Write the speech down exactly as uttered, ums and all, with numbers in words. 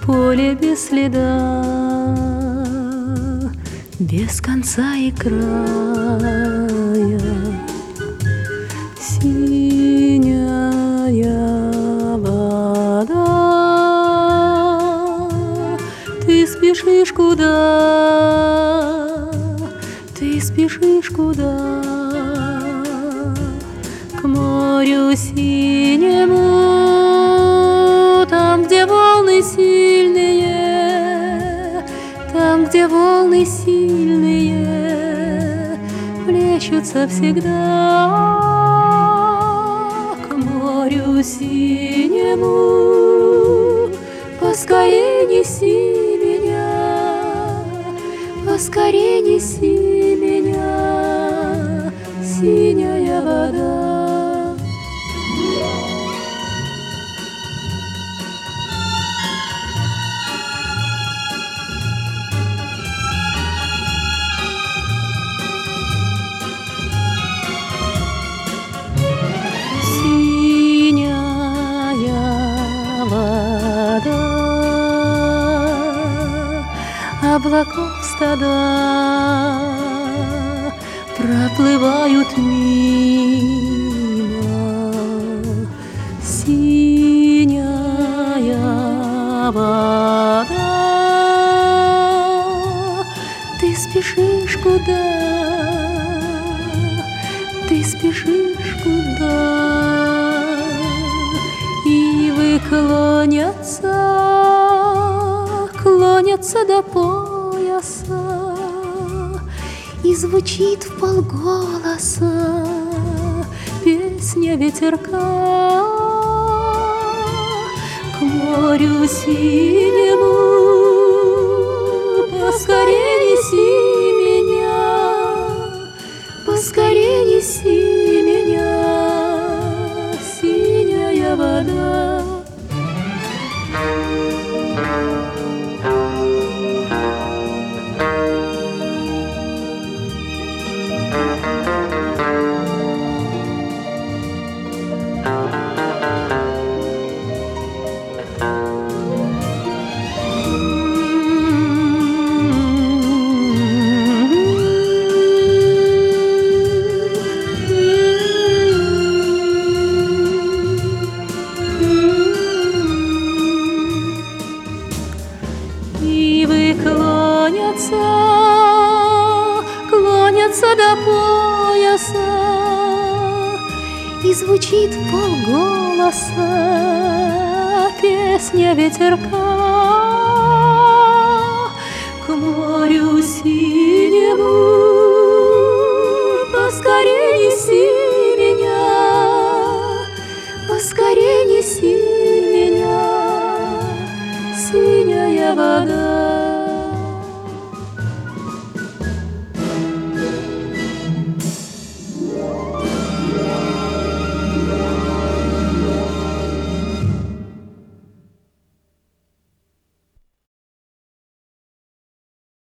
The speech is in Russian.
поле без следа, без конца и края. Синяя вода, ты спешишь куда? Ты спешишь куда? К морю синему, там, где волны сильные, там, где волны сильные, плещутся всегда. К морю синему, поскорей неси меня, поскорей неси меня, синяя вода. Облаков стада проплывают мимо. Синяя вода, ты спешишь куда? Ты спешишь куда? Ивы клонятся, клонятся до пояса, и звучит вполголоса песня ветерка. К морю синему, поскорей неси меня, поскорей неси меня, синяя вода. Ивы клонятся, клонятся до пояса, и звучит вполголоса песня ветерка.